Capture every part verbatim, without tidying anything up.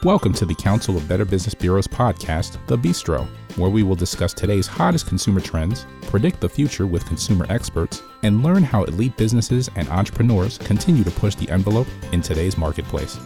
Welcome to the Council of Better Business Bureau's podcast, The Bistro, where we will discuss today's hottest consumer trends, predict the future with consumer experts, and learn how elite businesses and entrepreneurs continue to push the envelope in today's marketplace.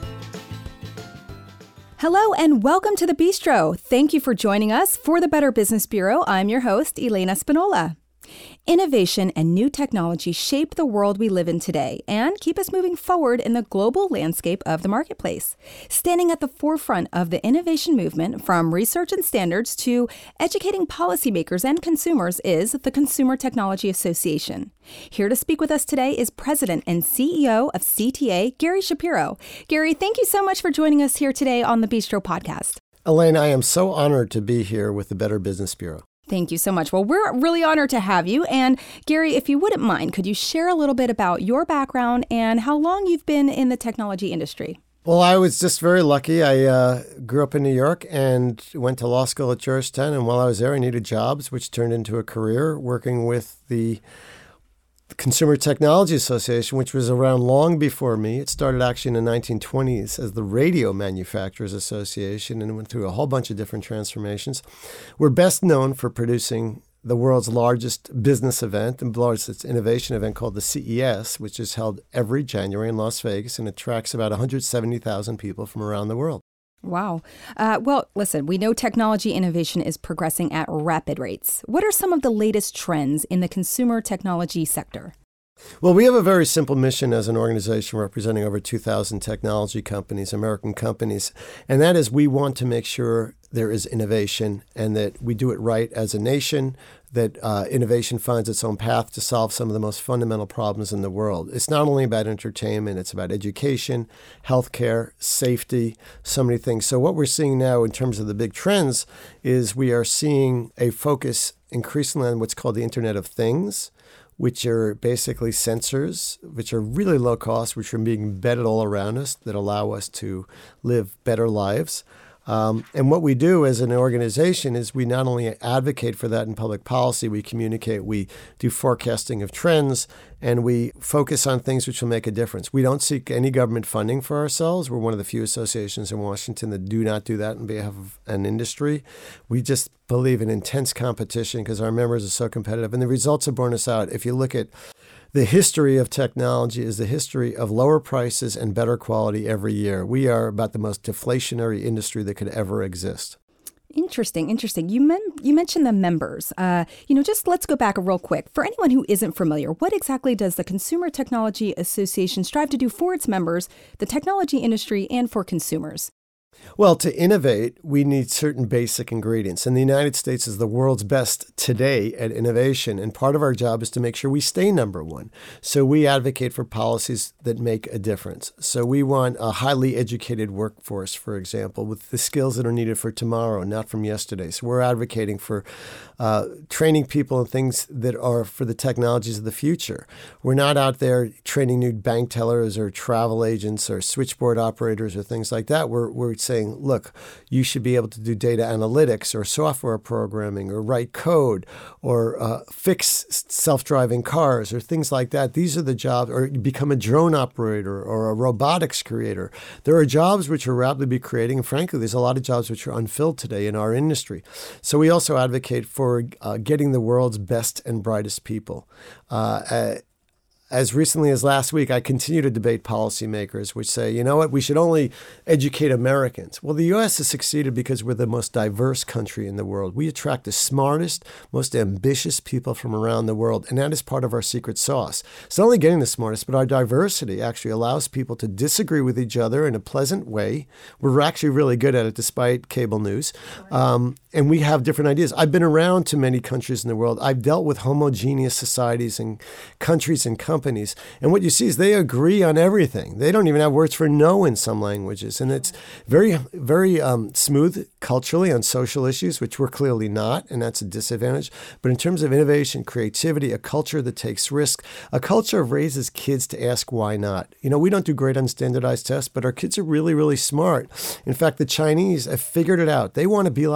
Hello and welcome to The Bistro. Thank you for joining us for the Better Business Bureau. I'm your host, Elena Spinola. Innovation and new technology shape the world we live in today and keep us moving forward in the global landscape of the marketplace. Standing at the forefront of the innovation movement, from research and standards to educating policymakers and consumers, is the Consumer Technology Association. Here to speak with us today is President and C E O of C T A, Gary Shapiro. Gary, thank you so much for joining us here today on the Bistro podcast. Elaine, I am so honored to be here with the Better Business Bureau. Thank you so much. Well, we're really honored to have you. And Gary, if you wouldn't mind, could you share a little bit about your background and how long you've been in the technology industry? Well, I was just very lucky. I uh, grew up in New York and went to law school at Georgetown. And while I was there, I needed jobs, which turned into a career working with the Consumer Technology Association, which was around long before me. It started actually in the nineteen twenties as the Radio Manufacturers Association and went through a whole bunch of different transformations. We're best known for producing the world's largest business event, the largest innovation event called the C E S, which is held every January in Las Vegas and attracts about one hundred seventy thousand people from around the world. Wow. Uh, well, listen, we know technology innovation is progressing at rapid rates. What are some of the latest trends in the consumer technology sector? Well, we have a very simple mission as an organization representing over two thousand technology companies, American companies, and that is we want to make sure there is innovation and that we do it right as a nation, that uh, innovation finds its own path to solve some of the most fundamental problems in the world. It's not only about entertainment, it's about education, healthcare, safety, so many things. So what we're seeing now in terms of the big trends is we are seeing a focus increasingly on what's called the Internet of Things, which are basically sensors, which are really low cost, which are being embedded all around us that allow us to live better lives. Um, and what we do as an organization is we not only advocate for that in public policy, we communicate, we do forecasting of trends, and we focus on things which will make a difference. We don't seek any government funding for ourselves. We're one of the few associations in Washington that do not do that on behalf of an industry. We just believe in intense competition because our members are so competitive. And the results have borne us out. If you look at the history of technology is the history of lower prices and better quality every year. We are about the most deflationary industry that could ever exist. Interesting, interesting. You men- you mentioned the members. Uh, you know, just let's go back real quick. For anyone who isn't familiar, what exactly does the Consumer Technology Association strive to do for its members, the technology industry, and for consumers? Well, to innovate, we need certain basic ingredients. And the United States is the world's best today at innovation. And part of our job is to make sure we stay number one. So we advocate for policies that make a difference. So we want a highly educated workforce, for example, with the skills that are needed for tomorrow, not from yesterday. So we're advocating for uh, training people in things that are for the technologies of the future. We're not out there training new bank tellers or travel agents or switchboard operators or things like that. We're, we're saying, look, you should be able to do data analytics or software programming or write code or uh, fix self-driving cars or things like that. These are the jobs, or become a drone operator or a robotics creator. There are jobs which are rapidly be creating, and frankly, there's a lot of jobs which are unfilled today in our industry. So we also advocate for uh, getting the world's best and brightest people. Uh, uh, As recently as last week, I continue to debate policymakers which say, you know what, we should only educate Americans. Well, the U S has succeeded because we're the most diverse country in the world. We attract the smartest, most ambitious people from around the world, and that is part of our secret sauce. It's not only getting the smartest, but our diversity actually allows people to disagree with each other in a pleasant way. We're actually really good at it despite cable news. Um, and we have different ideas. I've been around to many countries in the world. I've dealt with homogeneous societies and countries and companies. And what you see is they agree on everything. They don't even have words for no in some languages. And it's very, very um, smooth culturally on social issues, which we're clearly not, and that's a disadvantage. But in terms of innovation, creativity, a culture that takes risk, a culture raises kids to ask why not. You know, we don't do great on standardized tests, but our kids are really, really smart. In fact, the Chinese have figured it out. They want to be like us.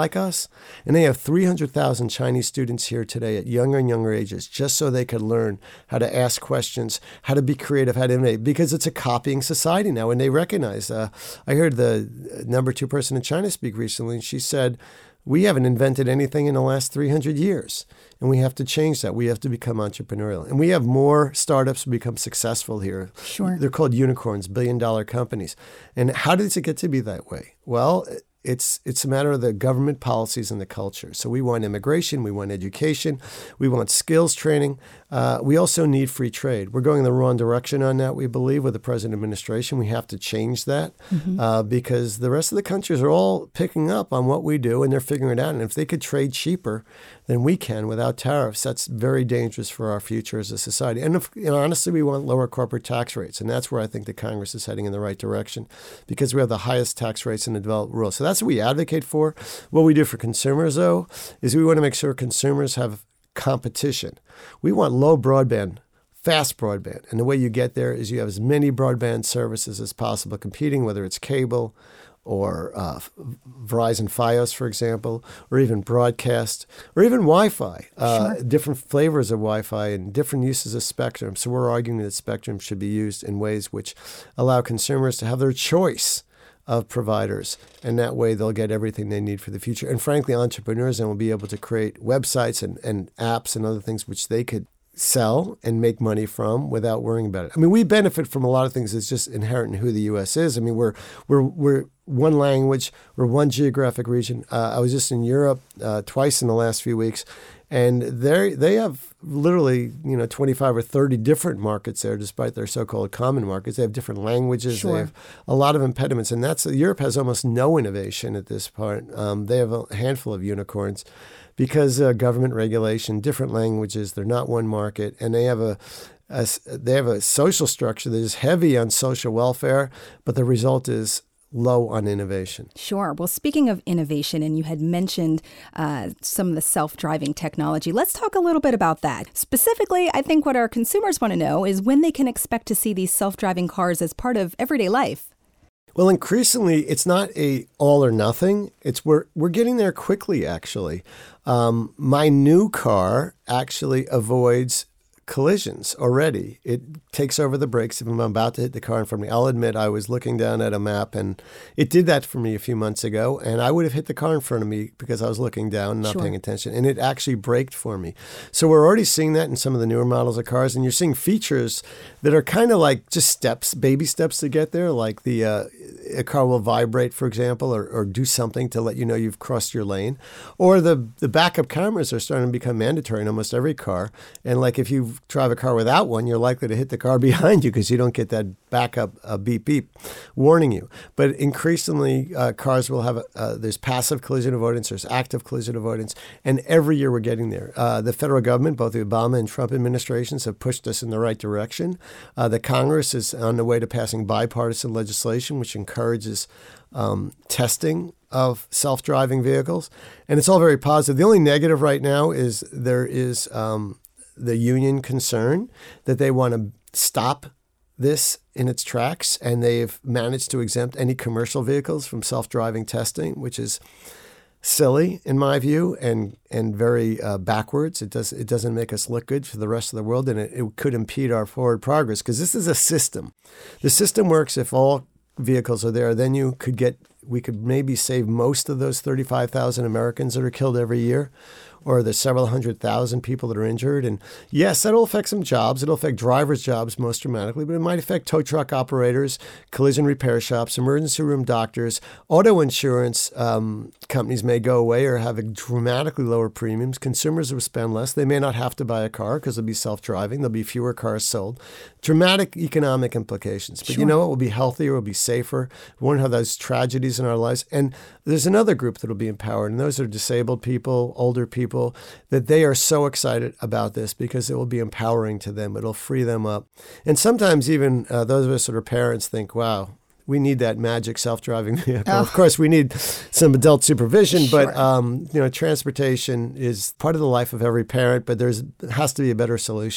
schools. And they have three hundred thousand Chinese students here today at younger and younger ages, just so they could learn how to ask questions, how to be creative, how to innovate, because it's a copying society now. And they recognize, uh, I heard the number two person in China speak recently, and she said, we haven't invented anything in the last three hundred years, and we have to change that. We have to become entrepreneurial. And we have more startups become successful here. Sure. They're called unicorns, billion-dollar companies. And how does it get to be that way? Well, it's it's a matter of the government policies and the culture. So we want immigration, we want education, we want skills training. Uh, we also need free trade. We're going in the wrong direction on that, we believe, with the present administration. We have to change that mm-hmm. uh, because the rest of the countries are all picking up on what we do, and they're figuring it out. And if they could trade cheaper than we can without tariffs, that's very dangerous for our future as a society. And, if, you know, honestly, we want lower corporate tax rates. And that's where I think the Congress is heading in the right direction, because we have the highest tax rates in the developed world. So that's what we advocate for. What we do for consumers, though, is we want to make sure consumers have competition. We want low broadband, fast broadband. And the way you get there is you have as many broadband services as possible competing, whether it's cable or uh, Verizon Fios, for example, or even broadcast, or even Wi-Fi, uh, sure. different flavors of Wi-Fi and different uses of spectrum. So we're arguing that spectrum should be used in ways which allow consumers to have their choice of providers, and that way they'll get everything they need for the future. And frankly, entrepreneurs then will be able to create websites and, and apps and other things which they could sell and make money from without worrying about it. I mean, we benefit from a lot of things that's just inherent in who the U S is. I mean, we're we're we're one language, we're one geographic region. Uh, I was just in Europe uh, twice in the last few weeks, and they they have literally, you know, twenty-five or thirty different markets there, despite their so-called common markets. They have different languages. Sure. They have a lot of impediments, and that's Europe has almost no innovation at this point. Um, they have a handful of unicorns because uh, government regulation, different languages. They're not one market, and they have a A, they have a social structure that is heavy on social welfare, but the result is low on innovation. Sure. Well, speaking of innovation, and you had mentioned uh, some of the self-driving technology, let's talk a little bit about that. Specifically, I think what our consumers want to know is when they can expect to see these self-driving cars as part of everyday life. Well, increasingly, it's not a all or nothing. It's we're we're getting there quickly, actually. Um, my new car actually avoids collisions already. It takes over the brakes if I'm about to hit the car in front of me. I'll admit I was looking down at a map, and it did that for me a few months ago, and I would have hit the car in front of me because I was looking down, not sure. paying attention, and it actually braked for me. So we're already seeing that in some of the newer models of cars, and you're seeing features that are kind of like just steps, baby steps to get there, like the uh, a car will vibrate, for example, or, or do something to let you know you've crossed your lane. Or the, the backup cameras are starting to become mandatory in almost every car, and like if you drive a car without one, you're likely to hit the car behind you because you don't get that backup uh, beep beep warning you. But increasingly, uh, cars will have a, uh, there's passive collision avoidance, there's active collision avoidance, and every year we're getting there. Uh, the federal government, both the Obama and Trump administrations, have pushed us in the right direction. Uh, the Congress is on the way to passing bipartisan legislation, which encourages um, testing of self-driving vehicles, and it's all very positive. The only negative right now is there is um, the union concern that they want to stop this in its tracks, and they've managed to exempt any commercial vehicles from self-driving testing, which is silly in my view, and and very uh, backwards. It does it doesn't make us look good for the rest of the world, and it, it could impede our forward progress because this is a system. The system works if all vehicles are there. Then you could get we could maybe save most of those thirty-five thousand Americans that are killed every year, or the several hundred thousand people that are injured. And yes, that'll affect some jobs. It'll affect drivers' jobs most dramatically, but it might affect tow truck operators, collision repair shops, emergency room doctors. Auto insurance um, companies may go away or have a dramatically lower premiums. Consumers will spend less. They may not have to buy a car because they'll be self-driving. There'll be fewer cars sold. Dramatic economic implications. But sure. you know what? We'll be healthier. We'll be safer. We won't have those tragedies in our lives. And there's another group that will be empowered, and those are disabled people, older people, that they are so excited about this because it will be empowering to them. It'll free them up. And sometimes even uh, those of us that are parents think, wow, we need that magic self-driving vehicle. Oh. Of course, we need some adult supervision, sure. but um, you know, transportation is part of the life of every parent, but there's has to be a better solution.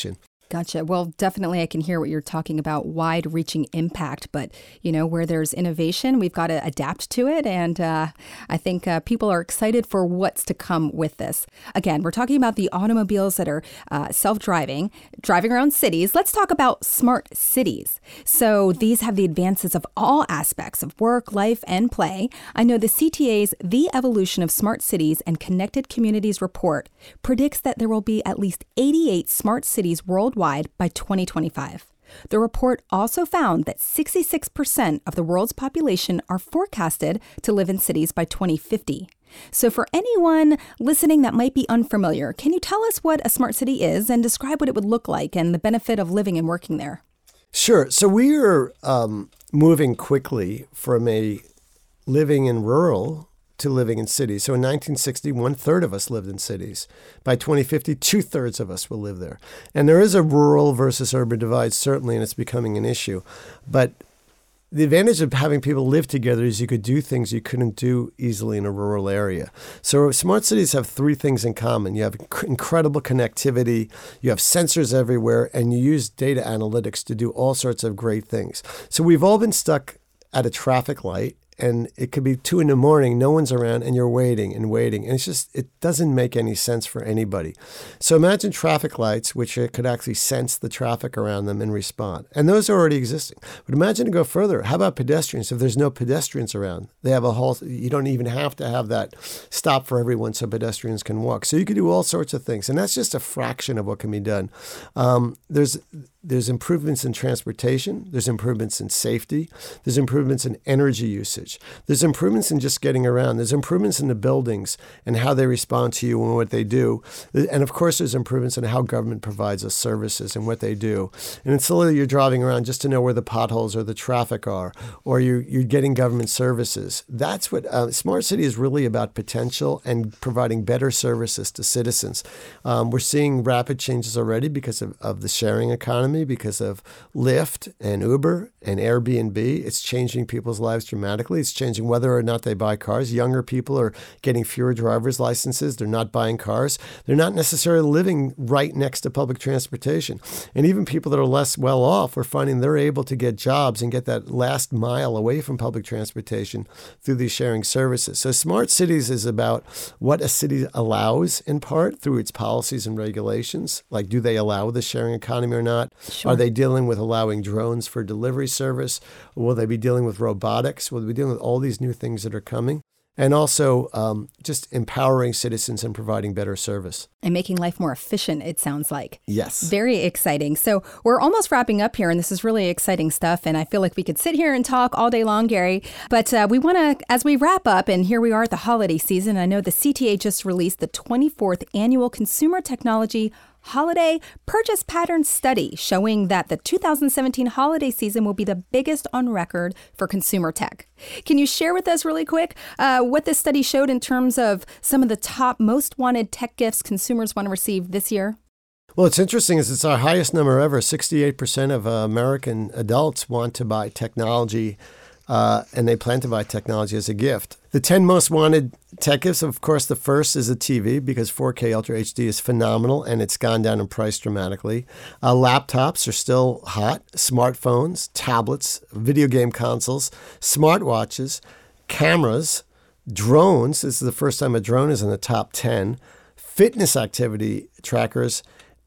Gotcha. Well, definitely I can hear what you're talking about, wide-reaching impact. But, you know, where there's innovation, we've got to adapt to it. And uh, I think uh, people are excited for what's to come with this. Again, we're talking about the automobiles that are uh, self-driving, driving around cities. Let's talk about smart cities. So these have the advances of all aspects of work, life, and play. I know the C T A's The Evolution of Smart Cities and Connected Communities report predicts that there will be at least eighty-eight smart cities worldwide by twenty twenty-five. The report also found that sixty-six percent of the world's population are forecasted to live in cities by twenty fifty. So for anyone listening that might be unfamiliar, can you tell us what a smart city is and describe what it would look like and the benefit of living and working there? Sure. So we are um, moving quickly from a living in rural to living in cities. So in nineteen sixty, one third of us lived in cities. By twenty fifty, two thirds of us will live there. And there is a rural versus urban divide, certainly, and it's becoming an issue. But the advantage of having people live together is you could do things you couldn't do easily in a rural area. So smart cities have three things in common. You have inc- incredible connectivity, you have sensors everywhere, and you use data analytics to do all sorts of great things. So we've all been stuck at a traffic light, and it could be two in the morning, no one's around, and you're waiting and waiting. And it's just, it doesn't make any sense for anybody. So imagine traffic lights, which could actually sense the traffic around them and respond. And those are already existing. But imagine to go further. How about pedestrians? If there's no pedestrians around, they have a whole, you don't even have to have that stop for everyone so pedestrians can walk. So you could do all sorts of things. And that's just a fraction of what can be done. Um, there's There's improvements in transportation. There's improvements in safety. There's improvements in energy usage. There's improvements in just getting around. There's improvements in the buildings and how they respond to you and what they do. And of course, there's improvements in how government provides us services and what they do. And it's literally you're driving around just to know where the potholes or the traffic are, or you're, you're getting government services. That's what uh, Smart City is really about, potential and providing better services to citizens. Um, we're seeing rapid changes already because of, of the sharing economy, because of Lyft and Uber and Airbnb. It's changing people's lives dramatically. It's changing whether or not they buy cars. Younger people are getting fewer driver's licenses. They're not buying cars. They're not necessarily living right next to public transportation. And even people that are less well off are finding they're able to get jobs and get that last mile away from public transportation through these sharing services. So smart cities is about what a city allows in part through its policies and regulations. Like, do they allow the sharing economy or not? Sure. Are they dealing with allowing drones for delivery service? Will they be dealing with robotics? Will they be dealing with all these new things that are coming? And also um, just empowering citizens and providing better service. And making life more efficient, it sounds like. Yes. Very exciting. So we're almost wrapping up here, and this is really exciting stuff. And I feel like we could sit here and talk all day long, Gary. But uh, we want to, as we wrap up, and here we are at the holiday season, I know the C T A just released the twenty-fourth Annual Consumer Technology Holiday Purchase Pattern Study, showing that the two thousand seventeen holiday season will be the biggest on record for consumer tech. Can you share with us really quick uh, what this study showed in terms of some of the top most wanted tech gifts consumers want to receive this year? Well, it's interesting is it's our highest number ever. sixty-eight percent of uh, American adults want to buy technology, uh, and they plan to buy technology as a gift. The ten most wanted tech gifts, of course, the first is a T V because four K Ultra H D is phenomenal and it's gone down in price dramatically. Uh, laptops are still hot. Smartphones, tablets, video game consoles, smartwatches, cameras, drones. This is the first time a drone is in the top ten. Fitness activity trackers,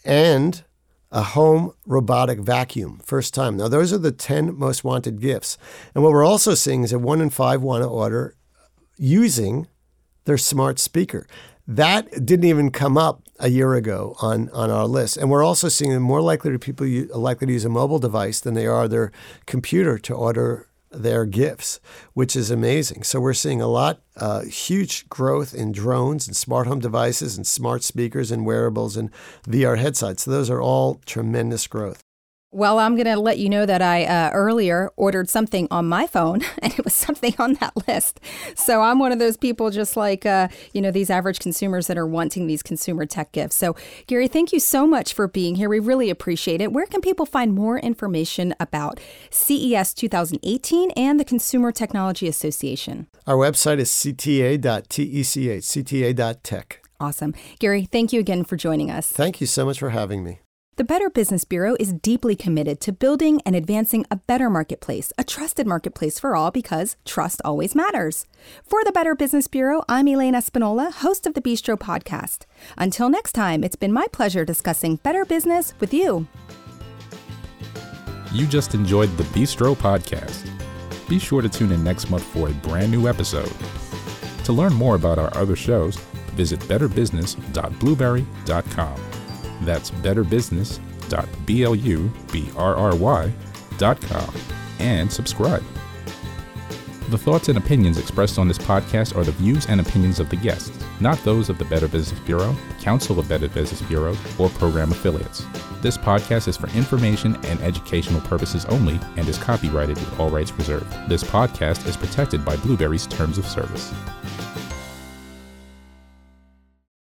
and a home robotic vacuum. First time. Now, those are the ten most wanted gifts. And what we're also seeing is that one in five want to order using their smart speaker. That didn't even come up a year ago on, on our list. And we're also seeing more likely to people use, likely to use a mobile device than they are their computer to order their gifts, which is amazing. So we're seeing a lot, uh, huge growth in drones and smart home devices and smart speakers and wearables and V R headsets. So those are all tremendous growth. Well, I'm going to let you know that I uh, earlier ordered something on my phone, and it was something on that list. So I'm one of those people just like, uh, you know, these average consumers that are wanting these consumer tech gifts. So, Gary, thank you so much for being here. We really appreciate it. Where can people find more information about C E S twenty eighteen and the Consumer Technology Association? Our website is c t a dot tech, c t a dot tech. Awesome. Gary, thank you again for joining us. Thank you so much for having me. The Better Business Bureau is deeply committed to building and advancing a better marketplace, a trusted marketplace for all, because trust always matters. For the Better Business Bureau, I'm Elaine Espinola, host of the Bistro podcast. Until next time, it's been my pleasure discussing better business with you. You just enjoyed the Bistro podcast. Be sure to tune in next month for a brand new episode. To learn more about our other shows, visit better business dot blueberry dot com. That's better business dot blueberry dot com and subscribe. The thoughts and opinions expressed on this podcast are the views and opinions of the guests, not those of the Better Business Bureau, Council of Better Business Bureaus, or program affiliates. This podcast is for information and educational purposes only and is copyrighted with all rights reserved. This podcast is protected by Blueberry's Terms of Service.